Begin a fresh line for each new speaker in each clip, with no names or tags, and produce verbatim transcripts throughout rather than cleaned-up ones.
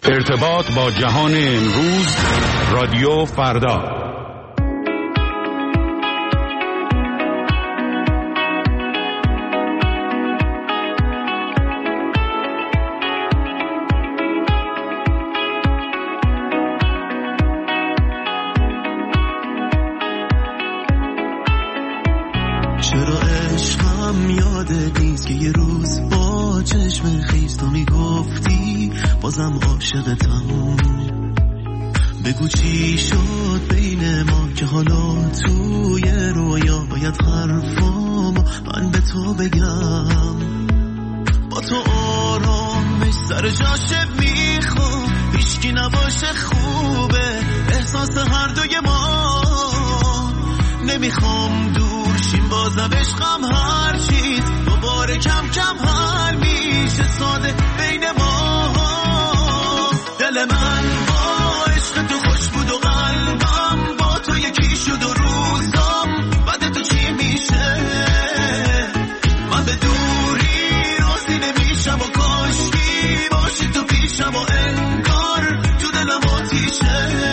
ارتباط با جهان امروز، رادیو فردا.
چرا عشقم یادت نیست که یه روز با چشم خیز تو میگفتی بازم عاشقتم؟ بگو چی شد بین ما که حالا توی رویا باید حرفام من به تو بگم. با تو آرامش سر جاشه میخوام، هیچکی نباشه خوبه احساس هر دوی ما. نمیخوام دور شیم بازم عشقم هر چیز دوباره کم کم حل میشه ساده بین ما. دل من با عشق تو خوش بود و قلبم با تو یکی شد و روزام بعد تو چی میشه؟ من به دوری راضی نمیشم و کاشکی باشی تو پیشم و انگار تو دلم آتیشه.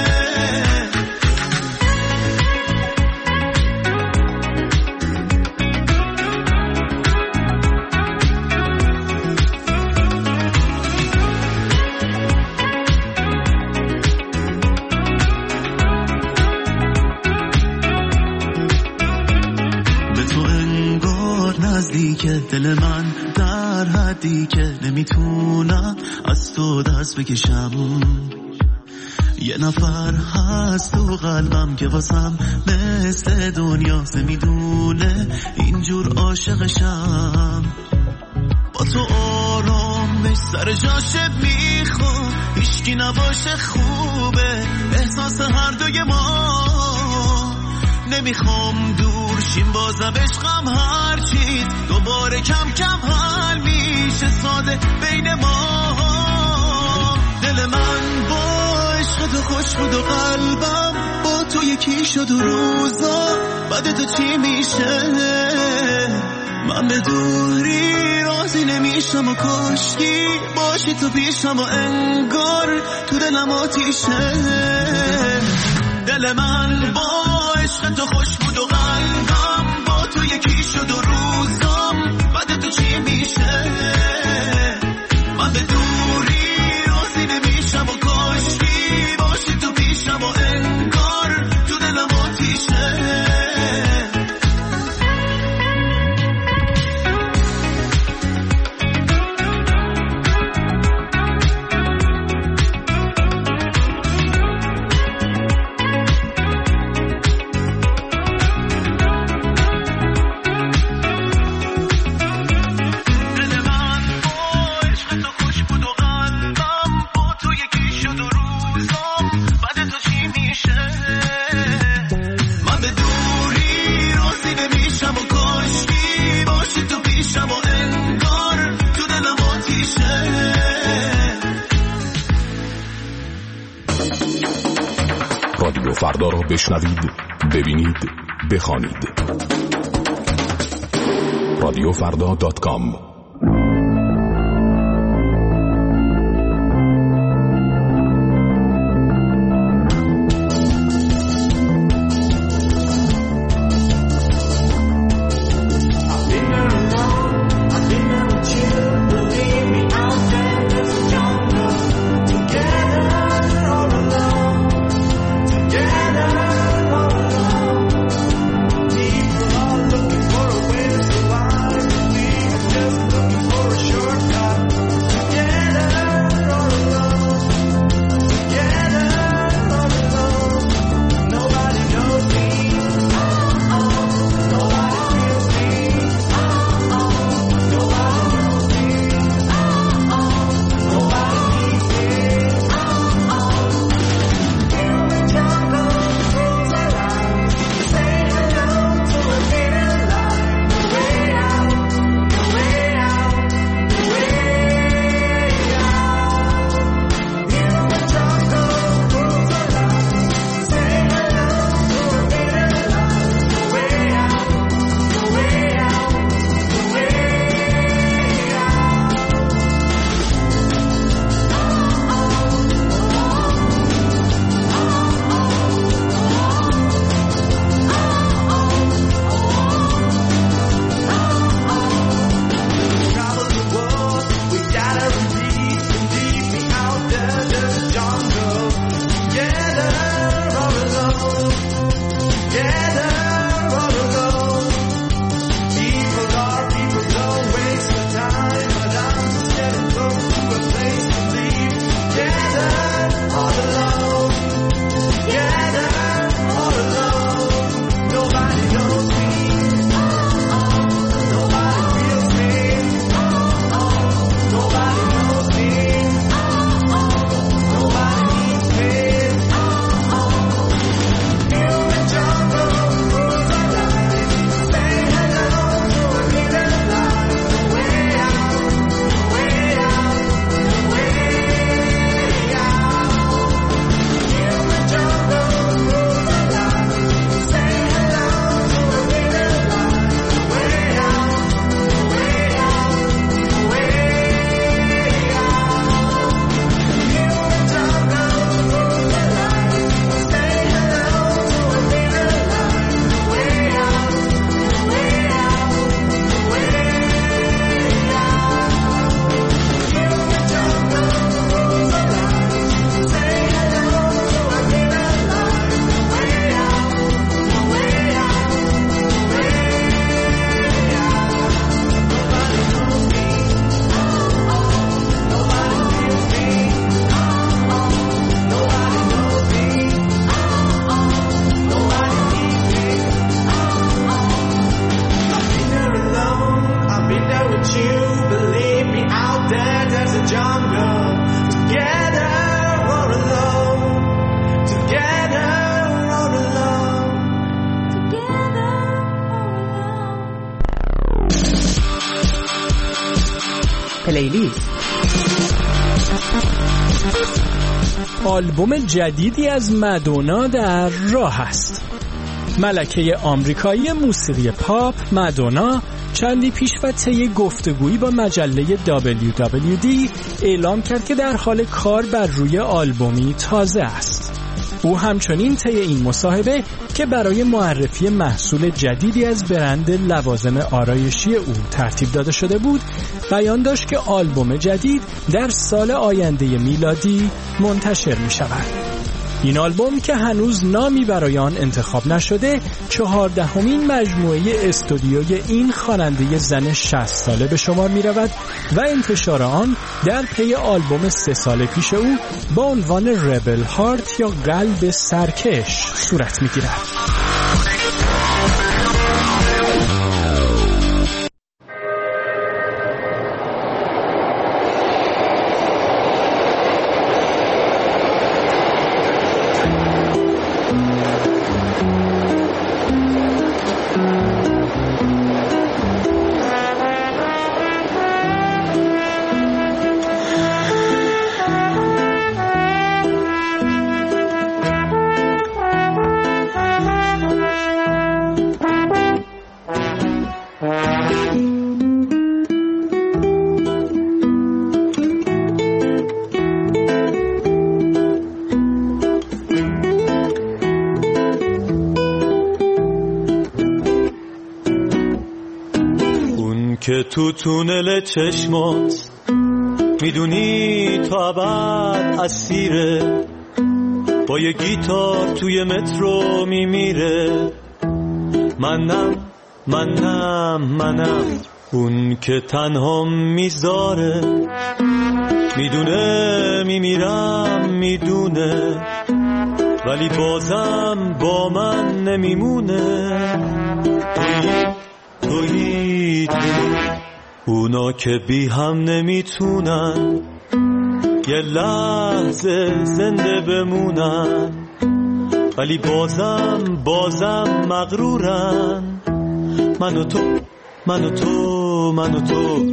که دل من در حدی که نمیتونم از تو دست بکشم. یه نفر هست تو قلبم که واسم مثل دنیا میدونه اینجور عاشقشم. با تو آرامش سر جاشه میخوام، هیچکی نباشه خوبه احساس هر دوی ما. نمیخوام دور شیم بازم عشقم هر چیز دوباره کم کم حل میشه ساده بین ما. دل من با عشق تو خوش بود و قلبم با تو یکی شد و روزا بعد تو چی میشه؟ من به دوری راضی نمیشم و کاشکی باشی تو پیشم و انگار تو دلم آتیشه. دل من با عشق تو خوش بود و قلبم با تو یکی شد و روزام بعد تو چی میشه؟ من به دوری راضی نمیشم و کاشکی باشی تو پیشم و انگار تو دلم آتیشه.
رادیو فردا را بشنوید، ببینید، بخوانید. رادیو فردا دات کام.
Just
پلیلیست.
آلبوم جدیدی از مادونا در راه است. ملکه آمریکایی موسیقی پاپ مادونا چندی پیش و طی گفتگویی با مجله دبلیو دبلیو دی اعلام کرد که در حال کار بر روی آلبومی تازه است. او همچنین طی این مصاحبه که برای معرفی محصول جدیدی از برند لوازم آرایشی او ترتیب داده شده بود، بیان داشت که آلبوم جدید در سال آینده میلادی منتشر می شود. این آلبوم که هنوز نامی برای آن انتخاب نشده، چهاردهمین مجموعه استودیوی این خواننده زن شصت ساله به شمار می رود و انتشار آن در پی آلبوم سه سال پیش او با عنوان ربل هارت یا قلب سرکش صورت می گیرد.
که تو تونل چشمات میدونی تا ابد اسیره، با یه گیتار توی مترو میمیره. منم منم منم اون که تنها میذاره، میدونه میمیرم میدونه، ولی بازم با من نمیمونه. توی توی توی اونا که بی هم نمیتونن یه لحظه زنده بمونن، ولی بازم بازم مغرورن. من و تو من و تو من و تو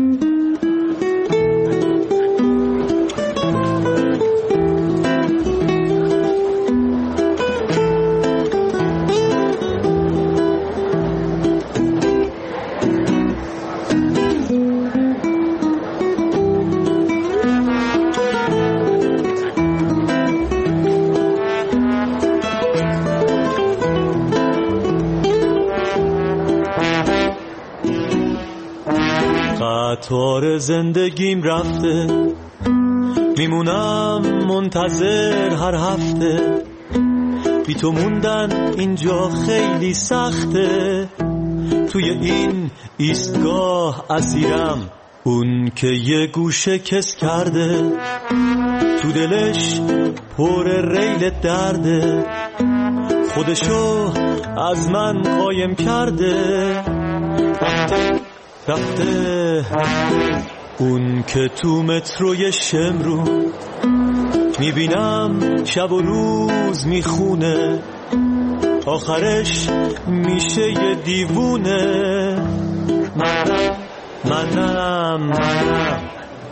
قطار زندگیم رفته، میمونم منتظر هر هفته. بی تو موندن اینجا خیلی سخته، توی این ایستگاه اسیرم. اون که یه گوشه کس کرده، تو دلش پر ریل درده، خودشو از من قایم کرده. رفته رفته اون که تو متروی شمرو، میبینم شب و روز میخونه، آخرش میشه یه دیوونه. منم منم منم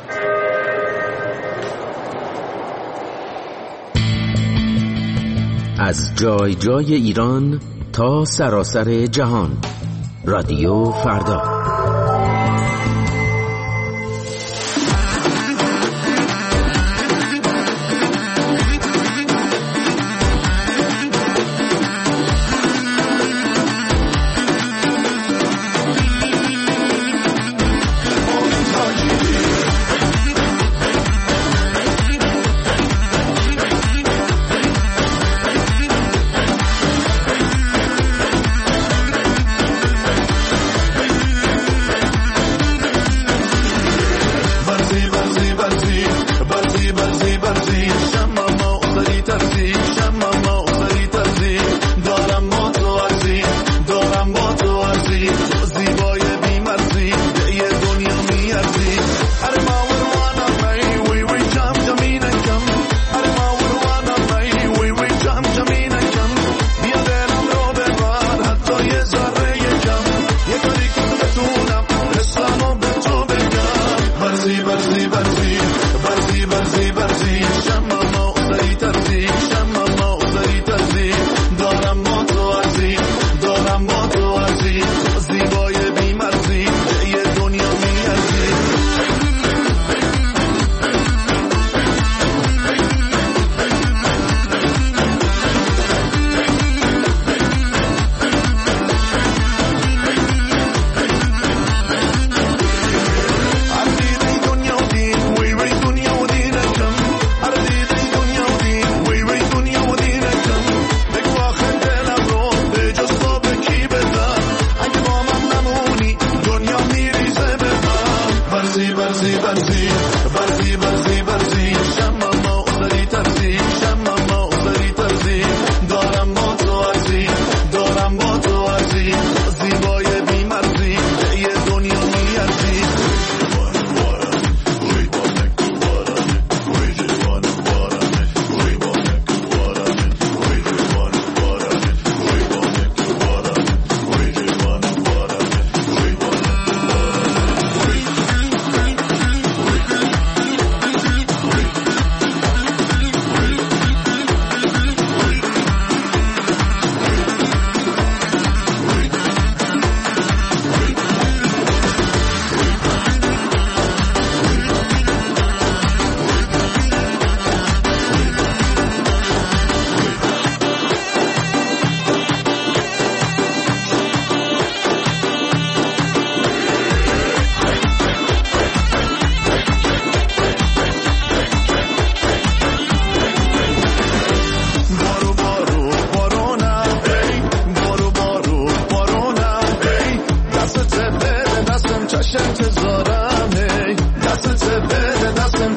از جای جای ایران تا سراسر جهان، رادیو فردا.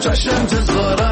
کوچش انتظارم